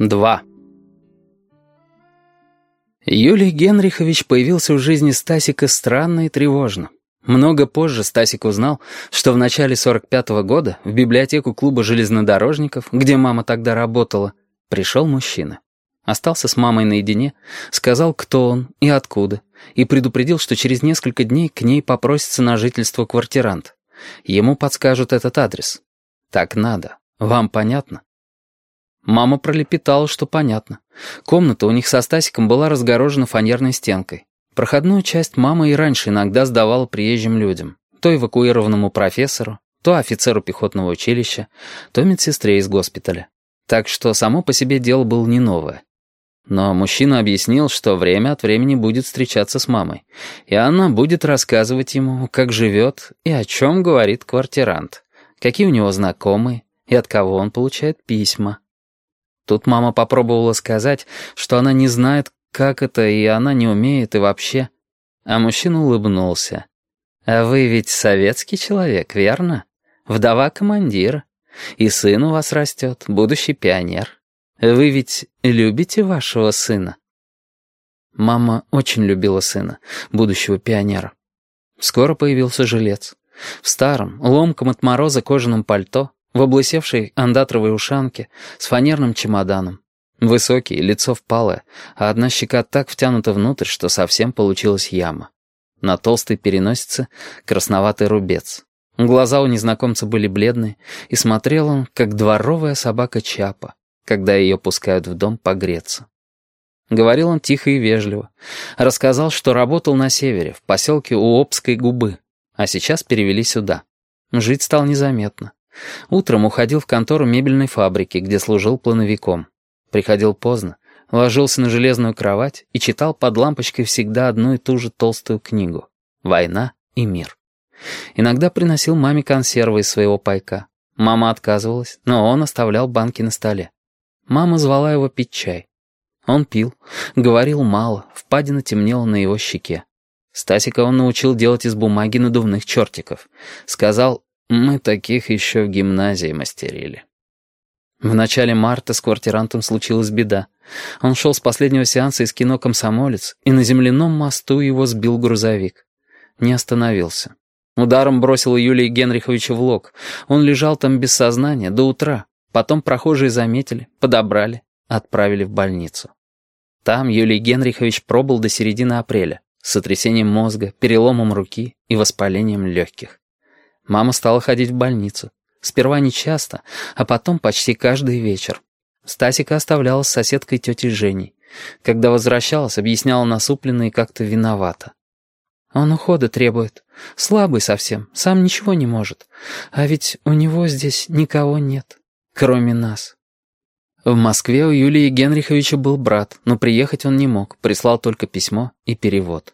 2. Юлий Генрихович появился в жизни Стасика странно и тревожно. Много позже Стасик узнал, что в начале 45-го года в библиотеку клуба железнодорожников, где мама тогда работала, пришел мужчина. Остался с мамой наедине, сказал, кто он и откуда, и предупредил, что через несколько дней к ней попросится на жительство квартирант. Ему подскажут этот адрес. Так надо. Вам понятно? Мама пролепетала, что понятно. Комната у них со Стасиком была разгорожена фанерной стенкой. Проходную часть мама и раньше иногда сдавала приезжим людям. То эвакуированному профессору, то офицеру пехотного училища, то медсестре из госпиталя. Так что само по себе дело было не новое. Но мужчина объяснил, что время от времени будет встречаться с мамой, и она будет рассказывать ему, как живет и о чем говорит квартирант, какие у него знакомые и от кого он получает письма. Тут мама попробовала сказать, что она не знает, как это, и она не умеет, и вообще. А мужчина улыбнулся. «А вы ведь советский человек, верно? Вдова командира. И сын у вас растет, будущий пионер. Вы ведь любите вашего сына?» Мама очень любила сына, будущего пионера. Скоро появился жилец. В старом, ломком от мороза кожаном пальто, в облысевшей андатровой ушанке, с фанерным чемоданом. Высокий, лицо впалое, а одна щека так втянута внутрь, что совсем получилась яма. На толстой переносице красноватый рубец. Глаза у незнакомца были бледные, и смотрел он, как дворовая собака Чапа, когда ее пускают в дом погреться. Говорил он тихо и вежливо. Рассказал, что работал на севере, в поселке у Обской губы, а сейчас перевели сюда. Жить стал незаметно. Утром уходил в контору мебельной фабрики, где служил плановиком. Приходил поздно, ложился на железную кровать и читал под лампочкой всегда одну и ту же толстую книгу «Война и мир». Иногда приносил маме консервы из своего пайка. Мама отказывалась, но он оставлял банки на столе. Мама звала его пить чай. Он пил, говорил мало, впадина темнела на его щеке. Стасика он научил делать из бумаги надувных чертиков. Сказал: «Мы таких еще в гимназии мастерили». В начале марта с квартирантом случилась беда. Он шел с последнего сеанса из кино «Комсомолец», и на земляном мосту его сбил грузовик. Не остановился. Ударом бросил Юлия Генриховича в лог. Он лежал там без сознания до утра. Потом прохожие заметили, подобрали, отправили в больницу. Там Юлий Генрихович пробыл до середины апреля, с сотрясением мозга, переломом руки и воспалением легких. Мама стала ходить в больницу. Сперва нечасто, а потом почти каждый вечер. Стасика оставляла с соседкой тетей Женей. Когда возвращалась, объясняла насупленно и как-то виновата. «Он ухода требует. Слабый совсем, сам ничего не может. А ведь у него здесь никого нет, кроме нас». В Москве у Юлия Генриховича был брат, но приехать он не мог, прислал только письмо и перевод.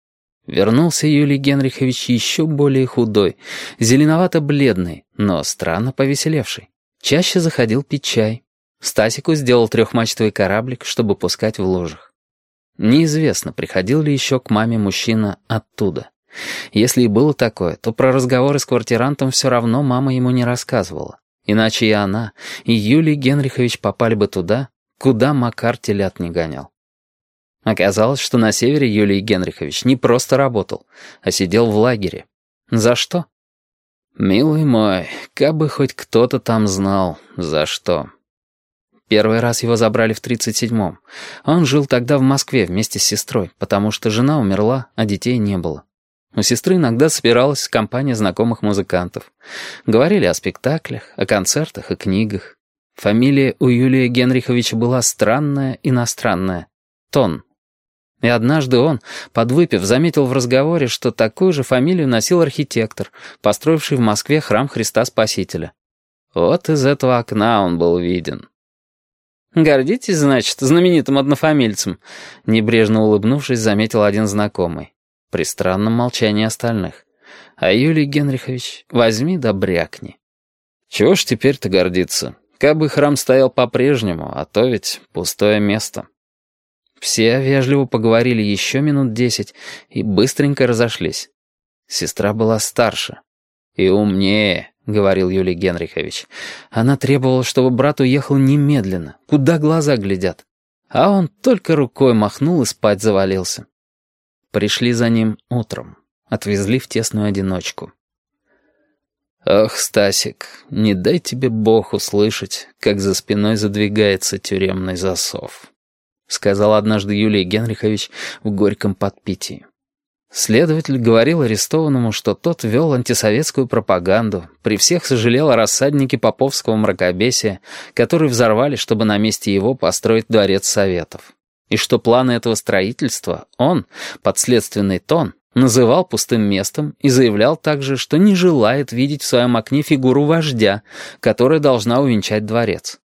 Вернулся Юлий Генрихович еще более худой, зеленовато-бледный, но странно повеселевший. Чаще заходил пить чай. Стасику сделал трехмачтовый кораблик, чтобы пускать в лужах. Неизвестно, приходил ли еще к маме мужчина оттуда. Если и было такое, то про разговоры с квартирантом все равно мама ему не рассказывала. Иначе и она, и Юлий Генрихович попали бы туда, куда Макар телят не гонял. Оказалось, что на севере Юлий Генрихович не просто работал, а сидел в лагере. За что? Милый мой, кабы хоть кто-то там знал, за что. Первый раз его забрали в 37-м. Он жил тогда в Москве вместе с сестрой, потому что жена умерла, а детей не было. У сестры иногда собиралась компания знакомых музыкантов. Говорили о спектаклях, о концертах и книгах. Фамилия у Юлия Генриховича была странная, иностранная — Тон. И однажды он, подвыпив, заметил в разговоре, что такую же фамилию носил архитектор, построивший в Москве храм Христа Спасителя. Вот из этого окна он был виден. «Гордитесь, значит, знаменитым однофамильцем?» Небрежно улыбнувшись, заметил один знакомый. При странном молчании остальных. А Юлий Генрихович, возьми да брякни. Чего ж теперь-то гордиться? Кабы храм стоял по-прежнему, а то ведь пустое место. Все вежливо поговорили еще минут 10 и быстренько разошлись. Сестра была старше и умнее, — говорил Юлий Генрихович. Она требовала, чтобы брат уехал немедленно, куда глаза глядят. А он только рукой махнул и спать завалился. Пришли за ним утром, отвезли в тесную одиночку. «Ох, Стасик, не дай тебе Бог услышать, как за спиной задвигается тюремный засов», — сказал однажды Юлий Генрихович в горьком подпитии. Следователь говорил арестованному, что тот вел антисоветскую пропаганду, при всех сожалел о рассаднике поповского мракобесия, который взорвали, чтобы на месте его построить дворец Советов, и что планы этого строительства он, подследственный тон, называл пустым местом и заявлял также, что не желает видеть в своем окне фигуру вождя, которая должна увенчать дворец.